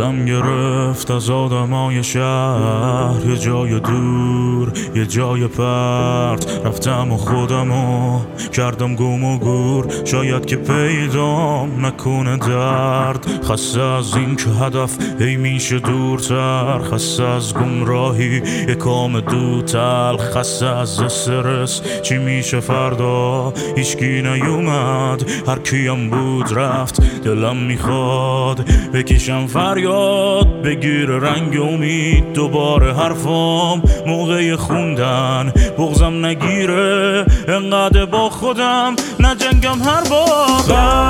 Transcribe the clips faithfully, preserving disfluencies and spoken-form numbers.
دلم گرفت از آدمای شهر، یه جای دور یه جای پرت. رفتم و خودمو کردم گم و گور، شاید که پیدام نکنه درد. خسته از این که هدف هی میشه دورتر، خسته از گمراهی یه کام دوتل، خسته از استرس چی میشه فردا. هیچکی نیومد، هر کیم بود رفت. دلم میخواد بکشم فریاد، بگیر رنگ امید دوباره حرفام موقع خوندن. بغضم نگیره انقدر با خودم نجنگم هر بار.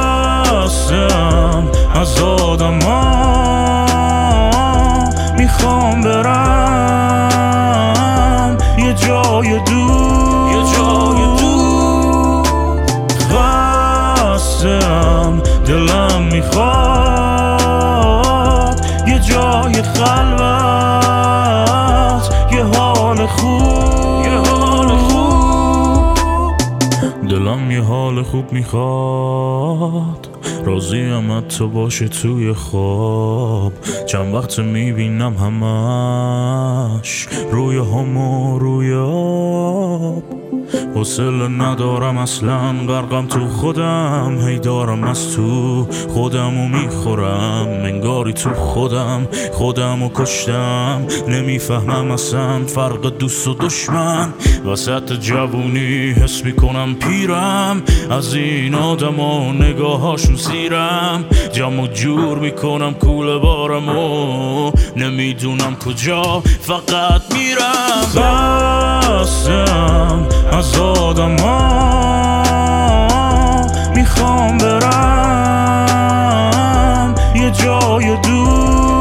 بستم از آدم ها، میخوام برم یه جای دور، یه جای دور. بستم دلم میخواد یه جای خلوت، یه حال خوب، یه حال خوب. دلم یه حال خوب میخواد، راضیم حتی باشه توی خواب. چند وقت میبینم همش روی هم و روی آب. حوصله ندارم اصلا، غرقم تو خودم. هی دارم از تو خودمو میخورم، انگاری تو خودم خودمو کشتم. نمیفهمم اصلا فرق دوست و دشمن. وسط جوونی حس میکنم پیرم، از این آدم و نگاهاشون سیرم. جمع و جور میکنم کوله بارمو، نمیدونم کجا فقط میرم. بستم از آدم ها، میخوام برم یه جای دور،